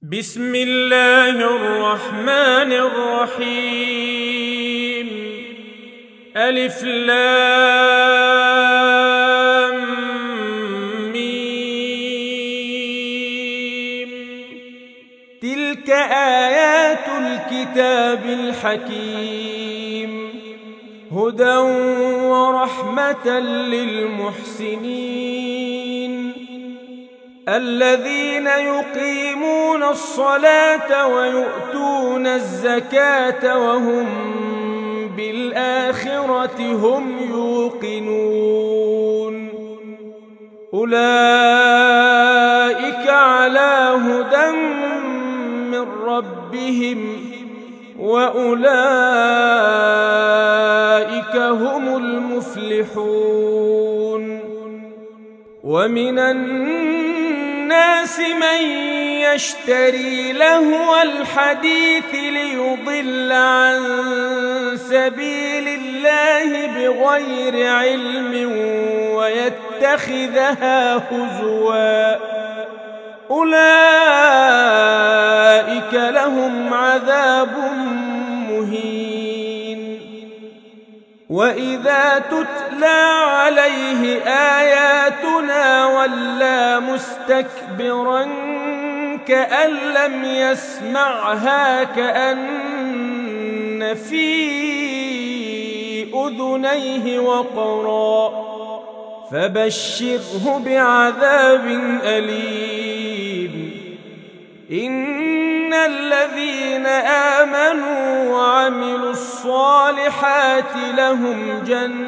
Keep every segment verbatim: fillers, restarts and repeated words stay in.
بسم الله الرحمن الرحيم. ألف لام ميم. تلك آيات الكتاب الحكيم، هدى ورحمة للمحسنين الذين يقيمون الصلاة ويؤتون الزكاة وهم بالآخرة هم يوقنون. أولئك على هدى من ربهم وأولئك هم المفلحون. ومن الناس من يشتري لهو الحديث ليضل عن سبيل الله بغير علم ويتخذها هزوا، أولئك لهم عذاب مهين. وإذا تتلى عليه آياتنا ولى مستكبرا كأن لم يسمعها كأن في أذنيه وقرا، فبشره بعذاب أليم. إن الذين آمنوا وعملوا الصالحات لهم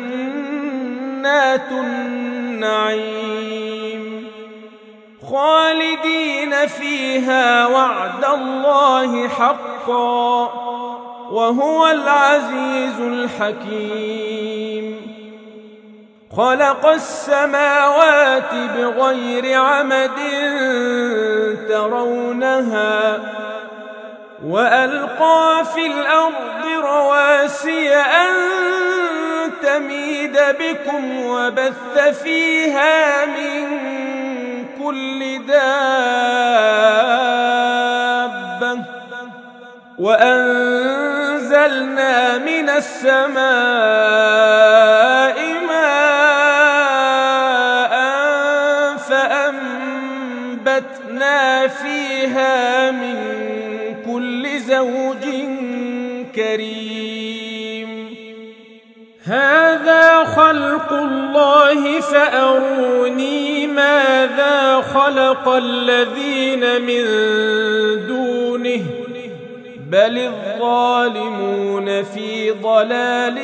جنات النعيم خالدين فيها وعد الله حقا، وهو العزيز الحكيم. خلق السماوات بغير عمد ترونها وألقى في الأرض رواسي أن تميد بكم وبث فيها من كل دابة وأنزلنا من السماء ماء فأنبتنا فيها من كل زوج كريم. هذا خلق الله فأروني ماذا خلق الذين من دونه بل الظالمون في ضلال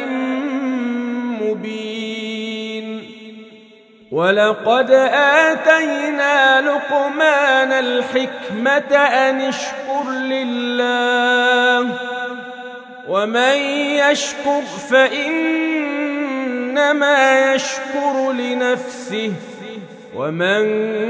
مبين. ولقد آتينا لقمان الحكمة أن اشكر لله، ومن يشكر فإنما يشكر لنفسه، ومن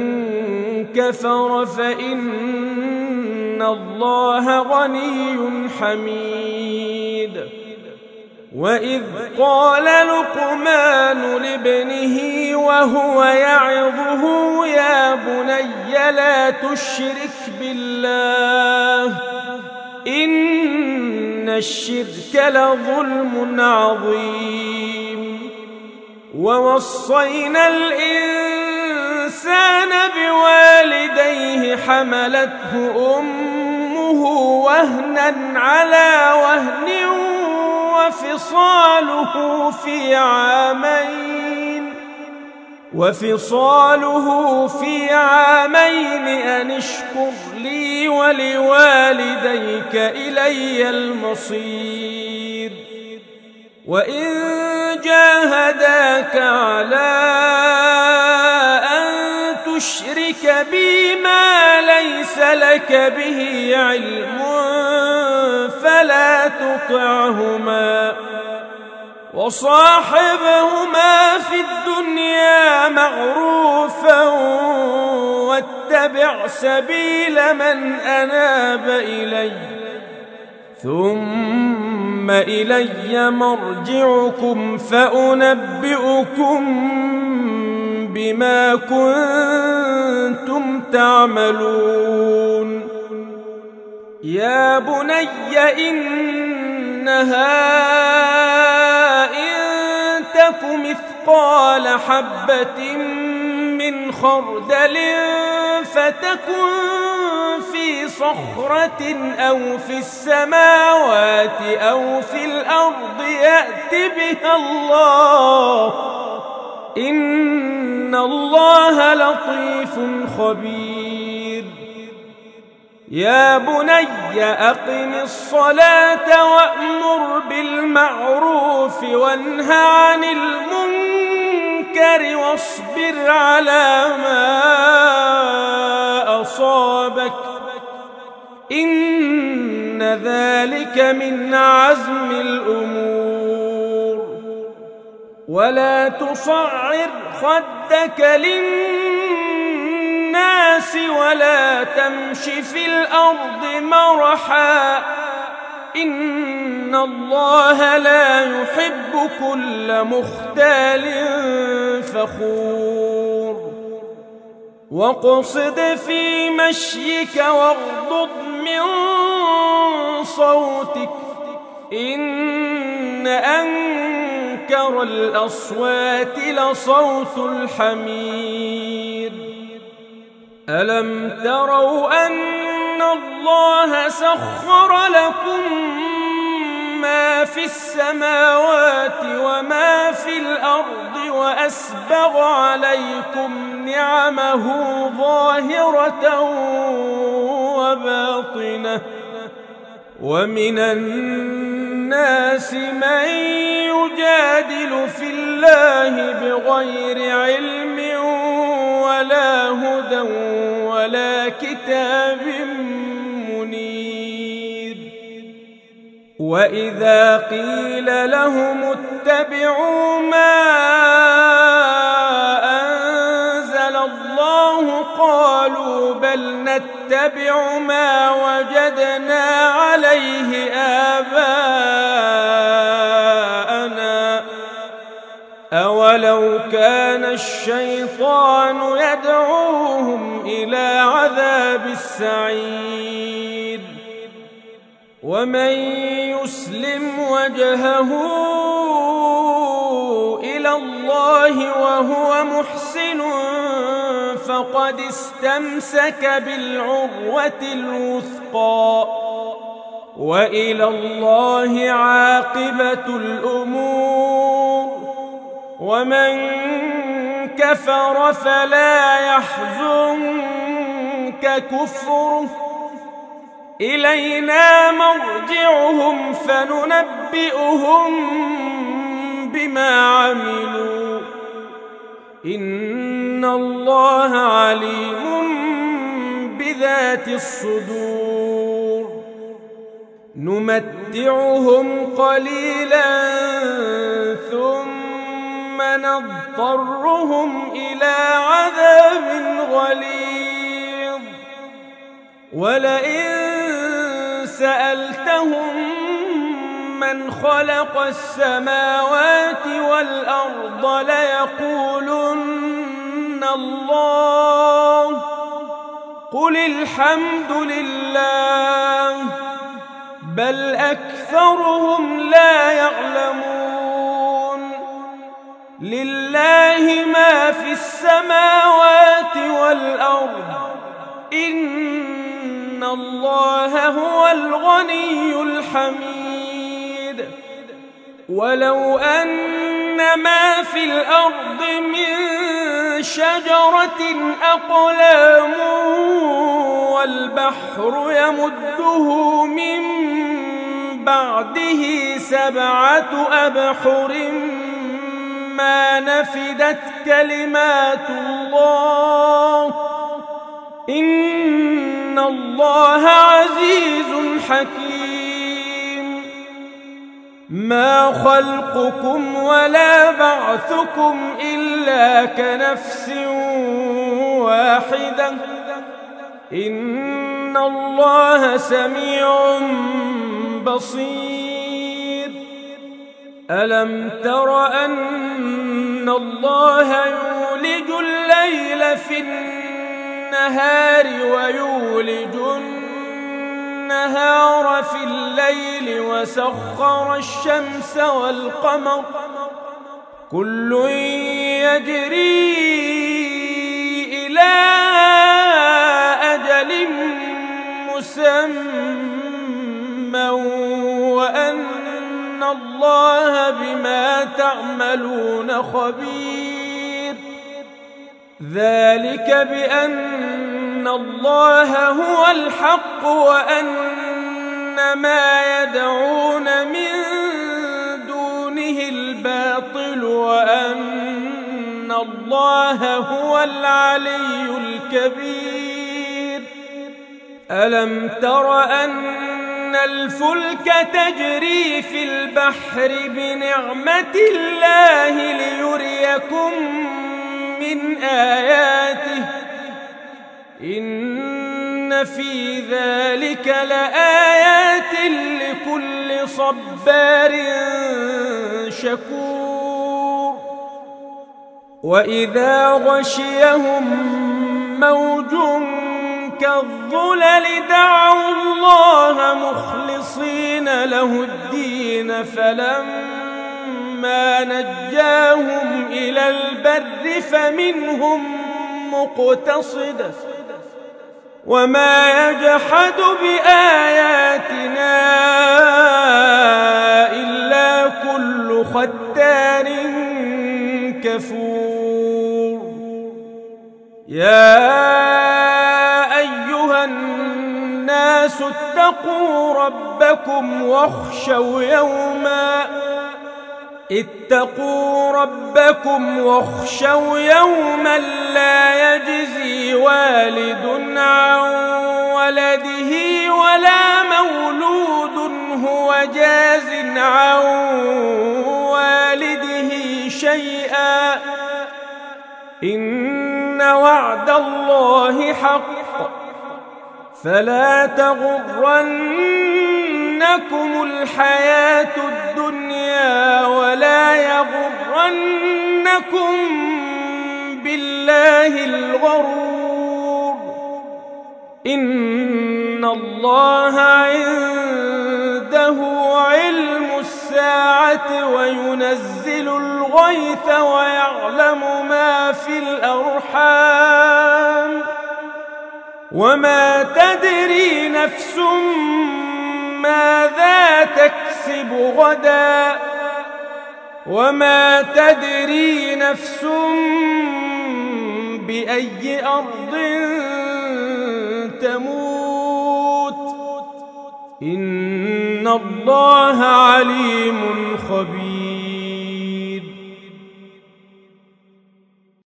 كفر فإن الله غني حميد. وإذ قال لقمان لابنه وهو يعظه يا بني لا تشرك بالله إن الشرك لظلم عظيم. ووصينا الإنسان بوالديه حملته أمه وهنا على وهن وفصاله في عامين وفصاله في عامين أن اشكر لي ولوالديك إلي المصير. وإن جاهداك على أن تشرك بي ما ليس لك به علم فلا تطعهما، وصاحبهما في الدنيا معروفا واتبع سبيل من أناب إلي، ثم إلي مرجعكم فأنبئكم بما كنتم تعملون. يا بني إنها إن تك مثقال حبة من خردل فتكن في صخرة أو في السماوات أو في الأرض يأت بها الله إن الله لطيف خبير يا بني أقم الصلاة وأمر بالمعروف وانه عن المنكر واصبر على ما أصابك إن ذلك من عزم الأمور ولا تصعر خدك للناس ولا تمش في الأرض مرحا إن الله لا يحب كل مختال فخور واقصد في مشيك واغضض من صوتك إن أنكر الأصوات لصوت الحمير ألم تروا أن الله سخر لكم ما في السماوات وما في الأرض وأسبغ عليكم نعمه ظاهرة وباطنة ومن الناس من يجادل في الله بغير علم ولا هدى ولا كتاب منير وإذا قيل لهم اتبعوا ما أنزل الله قالوا بل نتبع ما وجدنا عليه آباءنا أولو كان الشيطان يدعوهم إلى عذاب السعير ومن يسلم وجهه إلى الله وهو محسن فقد استمسك بالعروة الوثقى وإلى الله عاقبة الأمور ومن كفر فلا يحزنك كفره إلينا مرجعهم فننبئهم بما عملوا إن الله عليم بذات الصدور نمتعهم قليلا ثم نضطرهم إلى عذاب غليظ ولئن سألتهم من خلق السماوات والأرض ليقولن الله قل الحمد لله بل أكثرهم لا يعلمون لله ما في السماوات والأرض إن الله هو الغني الحميد ولو أن ما في الأرض من شجرة أقلام والبحر يمده من بعده سبعة أبحر ما نفدت كلمات الله إن الله عزيز حكيم ما خلقكم ولا بعثكم إلا كنفس واحدة إن الله سميع بصير ألم تر أن الله يولج الليل في النهار ويولج النهار في الليل وسخر الشمس والقمر كل يجري إلى أجل مسمى وأن الله بما تعملون خبير. ذلك بأن الله هو الحق وأن ما يدعون من دونه الباطل وأن الله هو العلي الكبير. ألم تر أن الفلك تجري في البحر بنعمة الله ليريكم من آياته إن في ذلك لآيات لكل صبار شكور. وإذا غشيهم موج كالظلل دعوا الله مخلصين له الدين فلما نجاهم إلى البر فمنهم مقتصد وما يجحد بآياتنا إلا كل ختار كفور. يا أيها الناس اتقوا ربكم واخشوا يوما اتقوا ربكم واخشوا يوما لا يجزي والد عن ولده ولا مولود هو جاز عن والده شيئا إن وعد الله حق فلا تغرنكم الحياة الدنيا ولا يغرنكم بالله الغرور. إن الله عنده علم الساعة وينزل الغيث ويعلم ما في الأرحام وما تدري نفس ماذا تكسب غدا وما تدري نفس بأي أرض تموت إن الله عليم خبير.